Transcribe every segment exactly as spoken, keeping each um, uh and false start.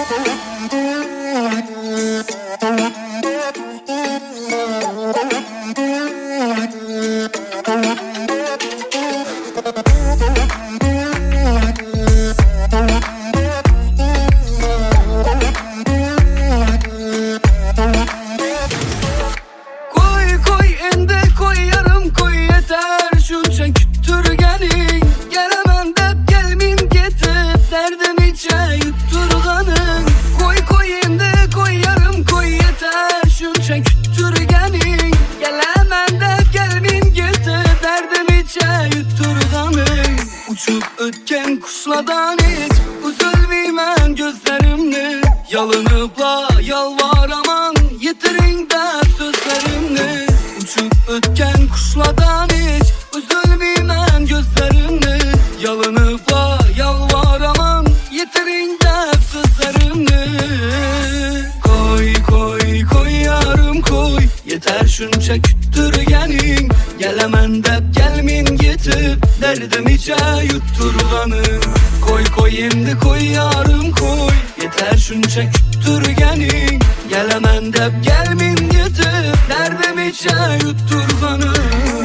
Uçup ötken kuşlardan hiç üzülmeymen gözlerimle. Yalınıpla yalvaraman yitirin dert sözlerimle. Uçup ötken kuşlardan hiç üzülmeymen gözlerimle. Yalınıpla yalvaraman yitirin dert sözlerimle. Koy koy koy yarım koy, yeter şunca küttürgenin. Gelemen dep gelmin gitip derdim içe yutturganım. Koy koy endi koy yarım koy, yeter şunca küttürgenin. Gelemen dep gelmin gitip derdim içe yutturganım.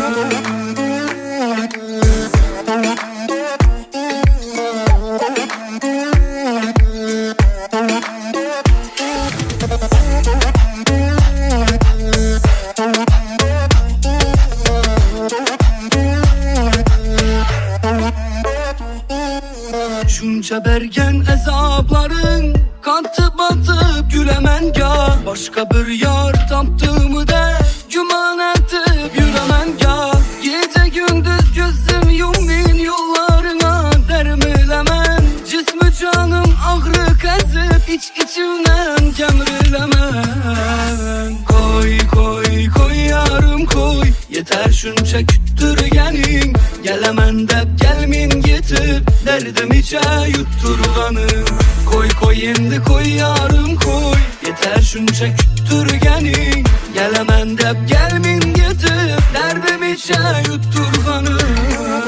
Şunca bergen ezapların katıp atıp gülemen ya. Başka bir yar taptığımı da güman etip yüremen ya. Gece gündüz gözüm yumin yollarına dermilemen. Cismi canım ağrı kesip iç içimden kemrilemen. Koy koy koy yarım koy, yeter şunca küttürgenin. Gelemen dep gelmin gitip derdim içe yutturganım. Koy koy endi koy yarım koy, yeter şunca küttürgenin. Gelemen dep gelmin gitip derdim içe yutturganım.